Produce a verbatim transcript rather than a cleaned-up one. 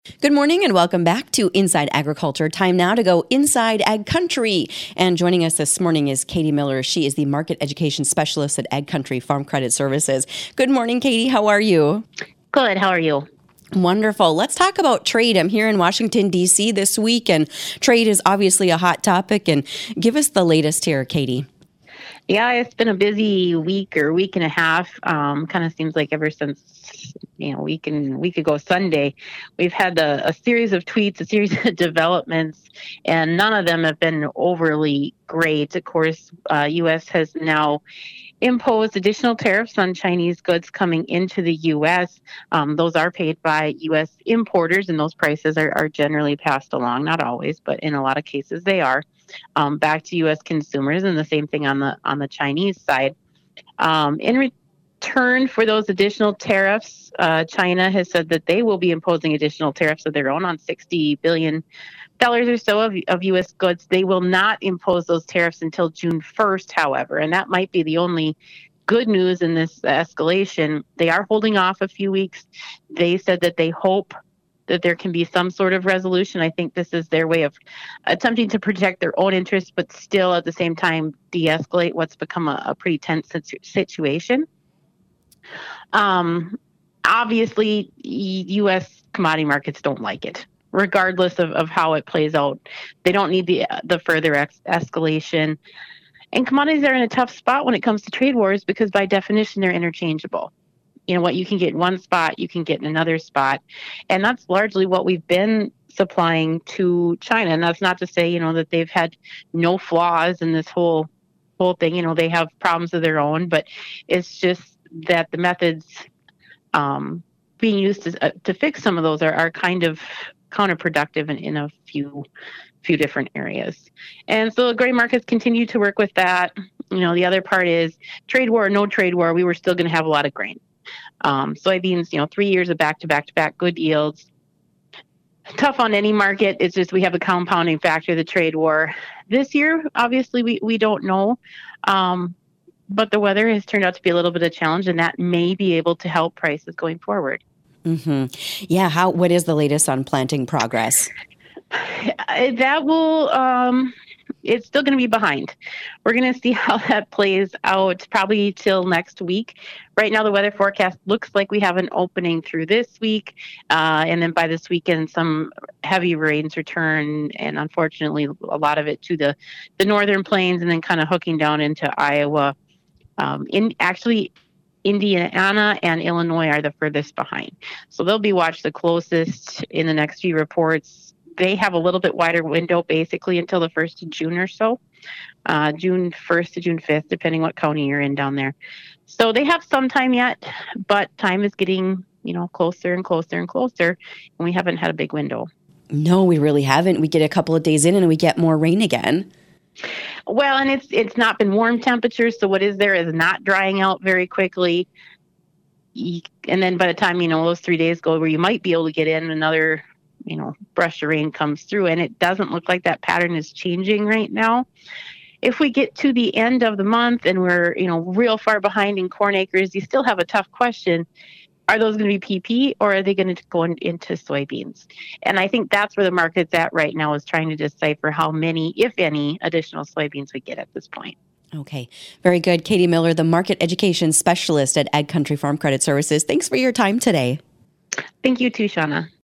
Good morning and welcome back to Inside Agriculture. Time now to go inside Ag Country. And joining us this morning is Katie Miller. She is the Market Education Specialist at Ag Country Farm Credit Services. Good morning, Katie. How are you? Good. How are you? Wonderful. Let's talk about trade. I'm here in Washington, D C this week, and trade is obviously a hot topic. And give us the latest here, Katie. Yeah, it's been a busy week or week and a half. Um, kind of seems like ever since, you know, week and week ago Sunday, we've had a, a series of tweets, a series of developments, and none of them have been overly great. Of course, uh, U S has now imposed additional tariffs on Chinese goods coming into the U S. Um, those are paid by U S importers, and those prices are, are generally passed along, not always, but in a lot of cases they are, um, back to U S consumers, and the same thing on the on the Chinese side. Um, in return for those additional tariffs, uh, China has said that they will be imposing additional tariffs of their own on sixty billion dollars or so of, of U S goods. They will not impose those tariffs until June first, however, and that might be the only good news in this escalation. They are holding off a few weeks. They said that they hope that there can be some sort of resolution. I think this is their way of attempting to protect their own interests, but still at the same time de-escalate what's become a, a pretty tense situation. Um, obviously, U S commodity markets don't like it, regardless of, of how it plays out. They don't need the the further ex- escalation. And commodities are in a tough spot when it comes to trade wars because by definition, they're interchangeable. You know, what you can get in one spot, you can get in another spot. And that's largely what we've been supplying to China. And that's not to say, you know, that they've had no flaws in this whole whole thing. You know, they have problems of their own, but it's just that the methods um, being used to, uh, to fix some of those are, are kind of counterproductive in, in a few few different areas. And so the grain markets continue to work with that. You know, the other part is trade war or no trade war, we were still going to have a lot of grain. Um, soybeans, you know, three years of back-to-back-to-back good yields. Tough on any market. It's just we have a compounding factor, the trade war. This year, obviously, we, we don't know. Um, but the weather has turned out to be a little bit of a challenge, and that may be able to help prices going forward. Mm-hmm. Yeah. How? What is the latest on planting progress? That will... Um, it's still going to be behind. We're going to see how that plays out probably till next week. Right now, the weather forecast looks like we have an opening through this week. Uh, and then by this weekend, some heavy rains return. And unfortunately, a lot of it to the, the northern plains and then kind of hooking down into Iowa. Um, in actually, Indiana and Illinois are the furthest behind. So they'll be watched the closest in the next few reports. They have a little bit wider window basically until the first of June or so, uh, June first to June fifth, depending what county you're in down there. So they have some time yet, but time is getting, you know, closer and closer and closer, and we haven't had a big window. No, we really haven't. We get a couple of days in and we get more rain again. Well, and it's it's not been warm temperatures, so what is there is not drying out very quickly. And then by the time, you know, those three days go where you might be able to get in another, you know, brush of rain comes through, and it doesn't look like that pattern is changing right now. If we get to the end of the month and we're, you know, real far behind in corn acres, you still have a tough question. Are those going to be P P or are they going to go in, into soybeans? And I think that's where the market's at right now, is trying to decipher how many, if any, additional soybeans we get at this point. Okay. Very good. Katie Miller, the Market Education Specialist at Ag Country Farm Credit Services. Thanks for your time today. Thank you too, Shauna.